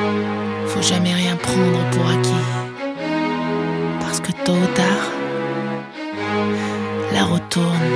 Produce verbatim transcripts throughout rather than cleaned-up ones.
Faut jamais rien prendre pour acquis, parce que tôt ou tard, la roue tourne.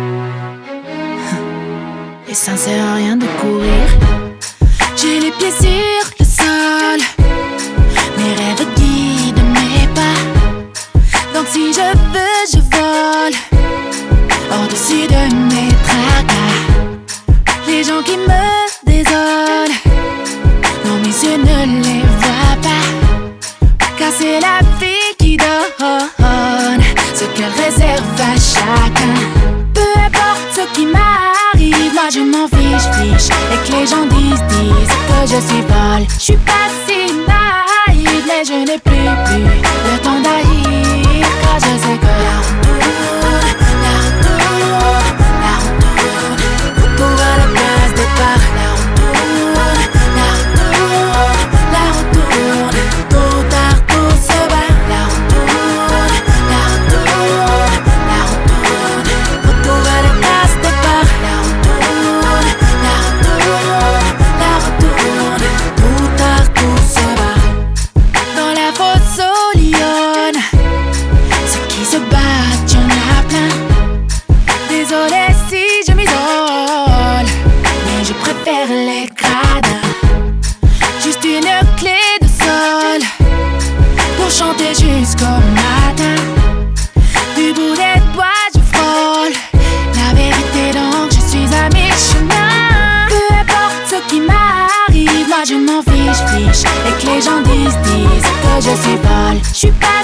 Et ça ne sert à rien de courir. J'ai les pieds sur le sol, mes rêves guident mes pas. Donc si je veux, je vole au-dessus de mes tracas. Les gens qui me désolent, non mes yeux ne les voient pas, car c'est la vie qui donne ce qu'elle réserve à chacun. Peu importe ce qui m'arrive, moi je m'en fiche, fiche. Et que les gens disent, disent que je suis folle. Je suis pas si naïve, mais je n'ai plus, plus le temps d'haïr, car je sais que la route tourne, la route tourne, la route tourne. Retour à la place départ. La route tourne, la route tourne, la route tourne. Tôt ou tard tout se bat. La route tourne, la route tourne, la route tourne. Retour à la place départ. La route tourne, la route tourne, la route tourne. Tôt ou tard tout se bat. Dans la fosse aux lionnes, ceux qui se battent, y'en a plein. Désolé si je m'isole, mais je préfère les gradins. Juste une clé de sol pour chanter jusqu'au matin. Du bout des doigts je frôle la vérité, donc je suis à mi-chemin. Peu importe ce qui m'arrive, moi je m'en fiche, fiche. Et que les gens disent, disent que je suis folle. Je suis pas